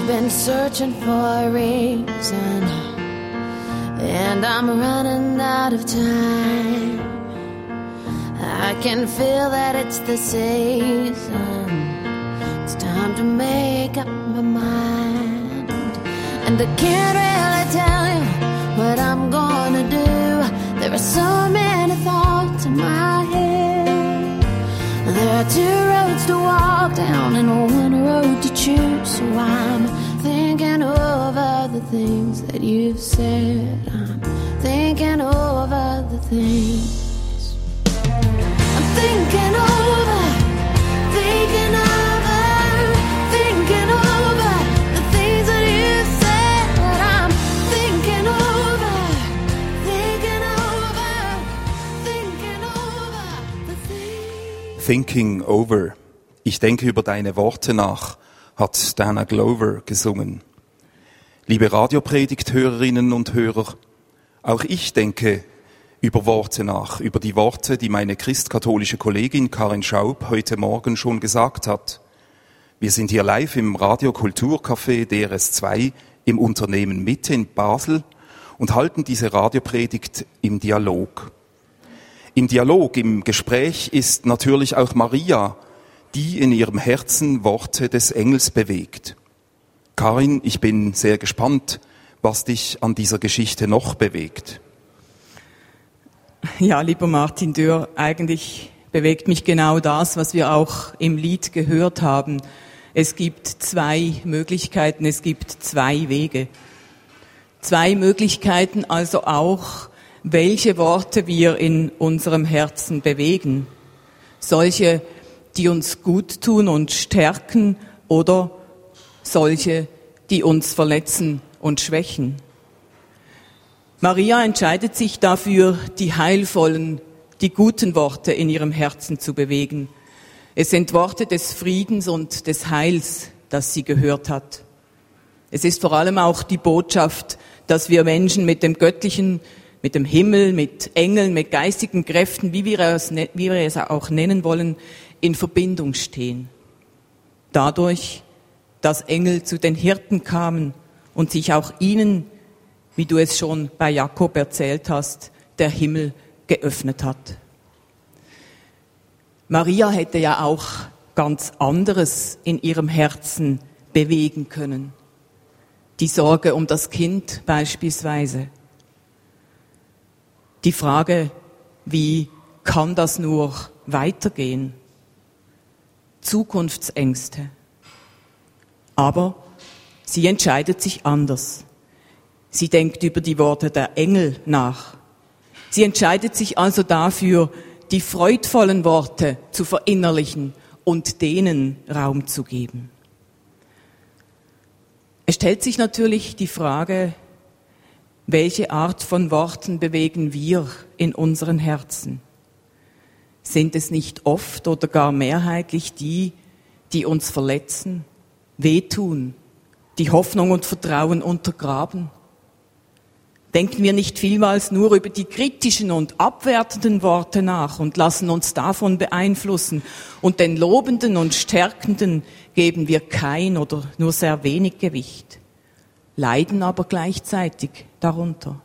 been searching for a reason, and I'm running out of time. I can feel that it's the season. It's time to make up my mind, and I can't really tell you what I'm gonna do. There are so many thoughts in my head. There are two roads to walk down and one road to choose. So I'm thinking over the things that you've said. I'm thinking over the things. I'm thinking over, thinking over, thinking over the things that you've said. I'm thinking over, thinking over, thinking over the things. Thinking over. Ich denke über deine Worte nach, hat Dana Glover gesungen. Liebe Radiopredigt-Hörerinnen und Hörer, auch ich denke über Worte nach, über die Worte, die meine christkatholische Kollegin Karin Schaub heute Morgen schon gesagt hat. Wir sind hier live im Radio Kulturcafé DRS2 im Unternehmen Mitte in Basel und halten diese Radiopredigt im Dialog. Im Dialog, im Gespräch ist natürlich auch Maria, die in ihrem Herzen Worte des Engels bewegt. Karin, ich bin sehr gespannt, was dich an dieser Geschichte noch bewegt. Ja, lieber Martin Dürr, eigentlich bewegt mich genau das, was wir auch im Lied gehört haben. Es gibt zwei Möglichkeiten, es gibt zwei Wege. Zwei Möglichkeiten also auch, welche Worte wir in unserem Herzen bewegen. Solche, die uns gut tun und stärken, oder solche, die uns verletzen und schwächen. Maria entscheidet sich dafür, die heilvollen, die guten Worte in ihrem Herzen zu bewegen. Es sind Worte des Friedens und des Heils, das sie gehört hat. Es ist vor allem auch die Botschaft, dass wir Menschen mit dem Göttlichen, mit dem Himmel, mit Engeln, mit geistigen Kräften, wie wir es auch nennen wollen, in Verbindung stehen. Dadurch, dass Engel zu den Hirten kamen und sich auch ihnen, wie du es schon bei Jakob erzählt hast, der Himmel geöffnet hat. Maria hätte ja auch ganz anderes in ihrem Herzen bewegen können. Die Sorge um das Kind beispielsweise. Die Frage, wie kann das nur weitergehen? Zukunftsängste. Aber sie entscheidet sich anders. Sie denkt über die Worte der Engel nach. Sie entscheidet sich also dafür, die freudvollen Worte zu verinnerlichen und denen Raum zu geben. Es stellt sich natürlich die Frage, welche Art von Worten bewegen wir in unseren Herzen? Sind es nicht oft oder gar mehrheitlich die, die uns verletzen, wehtun, die Hoffnung und Vertrauen untergraben? Denken wir nicht vielmals nur über die kritischen und abwertenden Worte nach und lassen uns davon beeinflussen, und den lobenden und stärkenden geben wir kein oder nur sehr wenig Gewicht, leiden aber gleichzeitig darunter?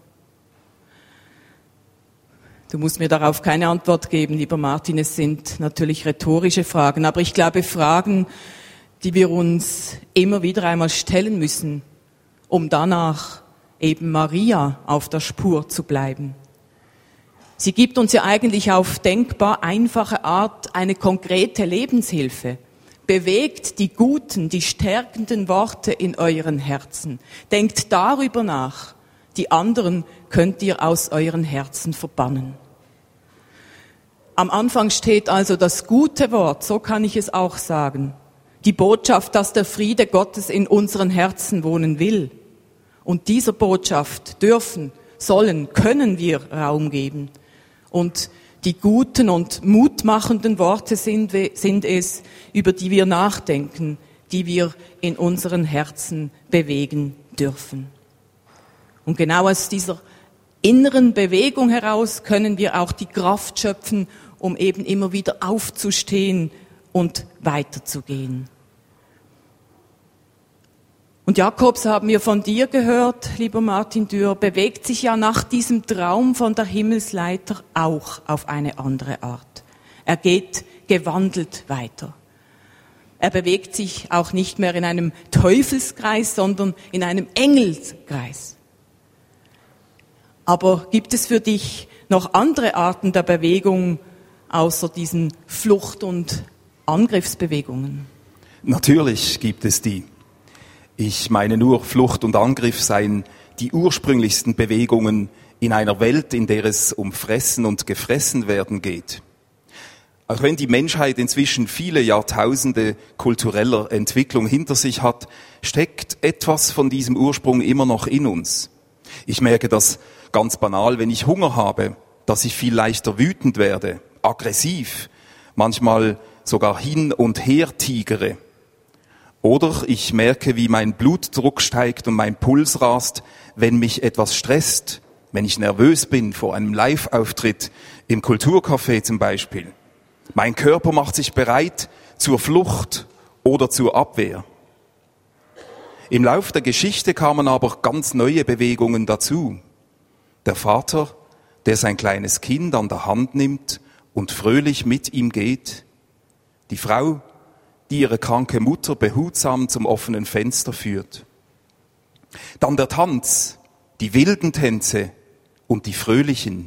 Du musst mir darauf keine Antwort geben, lieber Martin, es sind natürlich rhetorische Fragen, aber ich glaube Fragen, die wir uns immer wieder einmal stellen müssen, um danach eben Maria auf der Spur zu bleiben. Sie gibt uns ja eigentlich auf denkbar einfache Art eine konkrete Lebenshilfe. Bewegt die guten, die stärkenden Worte in euren Herzen. Denkt darüber nach. Die anderen könnt ihr aus euren Herzen verbannen. Am Anfang steht also das gute Wort, so kann ich es auch sagen. Die Botschaft, dass der Friede Gottes in unseren Herzen wohnen will. Und dieser Botschaft dürfen, sollen, können wir Raum geben. Und die guten und mutmachenden Worte sind es, über die wir nachdenken, die wir in unseren Herzen bewegen dürfen. Und genau aus dieser inneren Bewegung heraus können wir auch die Kraft schöpfen, um eben immer wieder aufzustehen und weiterzugehen. Und Jakobs, haben wir von dir gehört, lieber Martin Dürr, bewegt sich ja nach diesem Traum von der Himmelsleiter auch auf eine andere Art. Er geht gewandelt weiter. Er bewegt sich auch nicht mehr in einem Teufelskreis, sondern in einem Engelskreis. Aber gibt es für dich noch andere Arten der Bewegung außer diesen Flucht- und Angriffsbewegungen? Natürlich gibt es die. Ich meine nur, Flucht und Angriff seien die ursprünglichsten Bewegungen in einer Welt, in der es um Fressen und Gefressen werden geht. Auch wenn die Menschheit inzwischen viele Jahrtausende kultureller Entwicklung hinter sich hat, steckt etwas von diesem Ursprung immer noch in uns. Ich merke das ganz banal, wenn ich Hunger habe, dass ich viel leichter wütend werde, aggressiv, manchmal sogar hin und her tigere. Oder ich merke, wie mein Blutdruck steigt und mein Puls rast, wenn mich etwas stresst, wenn ich nervös bin vor einem Live-Auftritt im Kulturcafé zum Beispiel. Mein Körper macht sich bereit zur Flucht oder zur Abwehr. Im Lauf der Geschichte kamen aber ganz neue Bewegungen dazu. Der Vater, der sein kleines Kind an der Hand nimmt und fröhlich mit ihm geht. Die Frau, die ihre kranke Mutter behutsam zum offenen Fenster führt. Dann der Tanz, die wilden Tänze und die fröhlichen.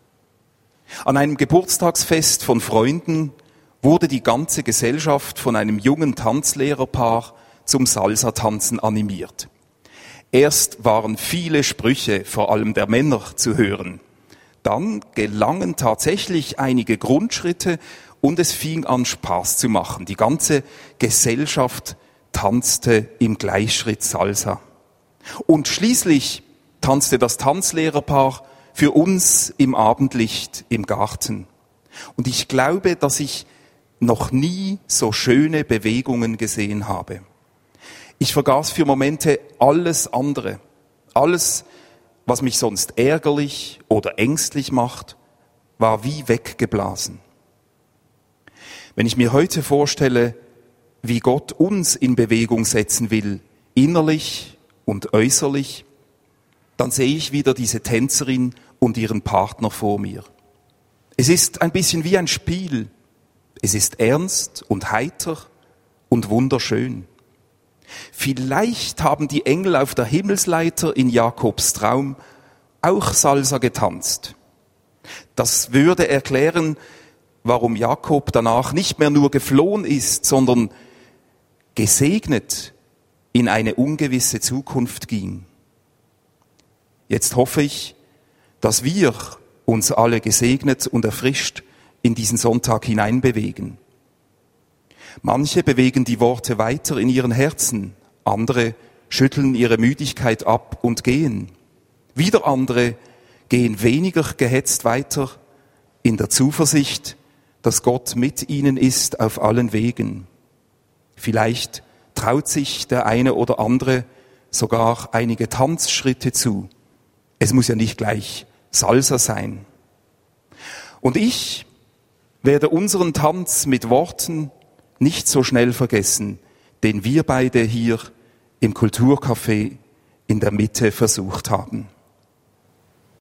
An einem Geburtstagsfest von Freunden wurde die ganze Gesellschaft von einem jungen Tanzlehrerpaar zum Salsa-Tanzen animiert. Erst waren viele Sprüche, vor allem der Männer, zu hören. Dann gelangen tatsächlich einige Grundschritte und es fing an, Spaß zu machen. Die ganze Gesellschaft tanzte im Gleichschritt Salsa. Und schließlich tanzte das Tanzlehrerpaar für uns im Abendlicht im Garten. Und ich glaube, dass ich noch nie so schöne Bewegungen gesehen habe. Ich vergaß für Momente alles andere. Alles, was mich sonst ärgerlich oder ängstlich macht, war wie weggeblasen. Wenn ich mir heute vorstelle, wie Gott uns in Bewegung setzen will, innerlich und äußerlich, dann sehe ich wieder diese Tänzerin und ihren Partner vor mir. Es ist ein bisschen wie ein Spiel. Es ist ernst und heiter und wunderschön. Vielleicht haben die Engel auf der Himmelsleiter in Jakobs Traum auch Salsa getanzt. Das würde erklären, warum Jakob danach nicht mehr nur geflohen ist, sondern gesegnet in eine ungewisse Zukunft ging. Jetzt hoffe ich, dass wir uns alle gesegnet und erfrischt in diesen Sonntag hineinbewegen. Manche bewegen die Worte weiter in ihren Herzen, andere schütteln ihre Müdigkeit ab und gehen. Wieder andere gehen weniger gehetzt weiter in der Zuversicht, dass Gott mit ihnen ist auf allen Wegen. Vielleicht traut sich der eine oder andere sogar einige Tanzschritte zu. Es muss ja nicht gleich Salsa sein. Und ich werde unseren Tanz mit Worten nicht so schnell vergessen, den wir beide hier im Kulturcafé in der Mitte versucht haben.